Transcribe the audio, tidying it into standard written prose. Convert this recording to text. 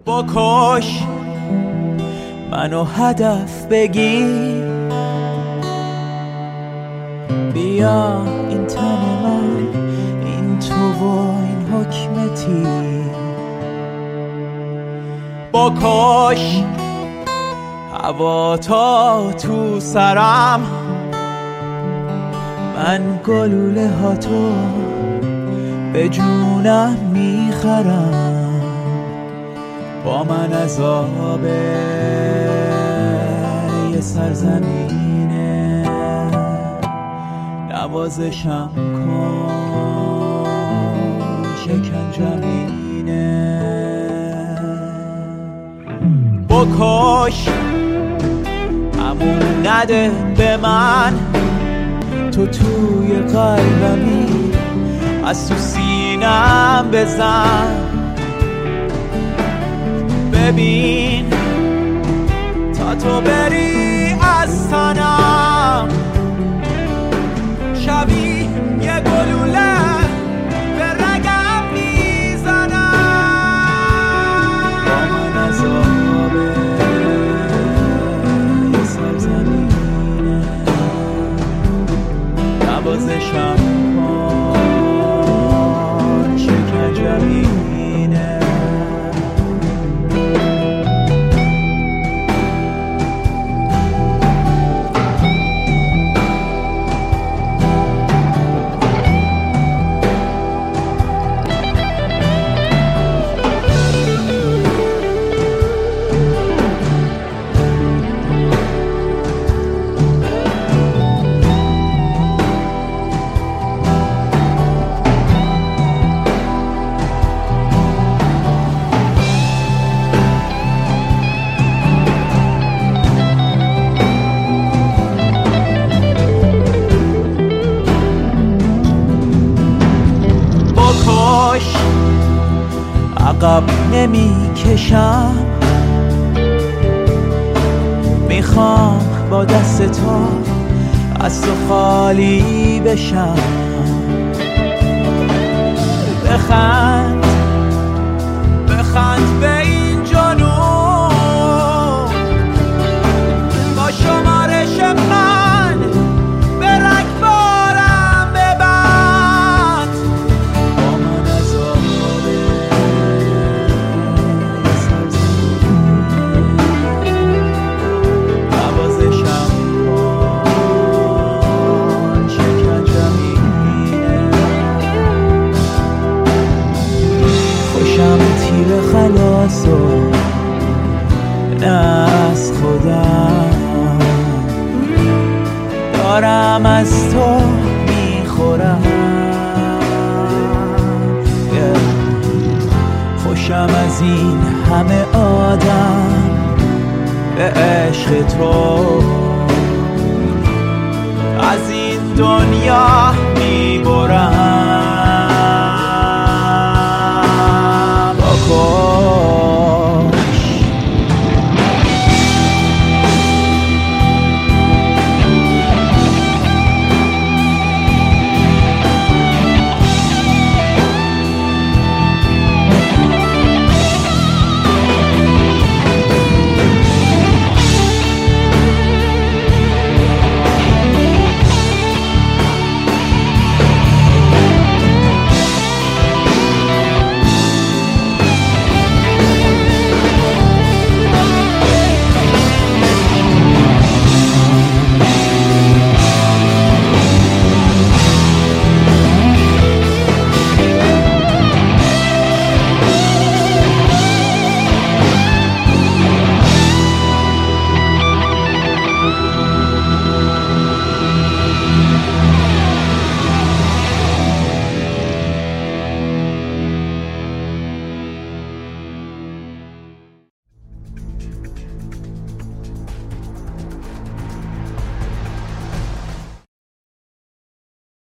بکش منو هدف بگیر، بیا این تن من، این تو و این حکم تیر. بکش هوا تا تو سرم، من گلوله ها تو به جونم میخرم. با من عذاب یه سرزمینه، نوازشم کن شکنجم اینه. بکش همون نده به من، تو توی قلبمی از تو سینم بزن. ببین تا تو بری از تنم، شبیه یه گلوله به رگم میزنم. با من عذابه یه سرزمینه، نوازشم کن شکنجم اینه. عقب نمی کشم، میخوام با دست تو از تو خالی بشم. بخند بخند به این جنون، با شمارش من به رگبارم ببند. با من عذاب نوازشم کن شکنجم اینه. خوشم تیر خلاص و نه از خودم، دارم از تو میخورم. خوشم از این همه آدم به عشق تو، از این دنیا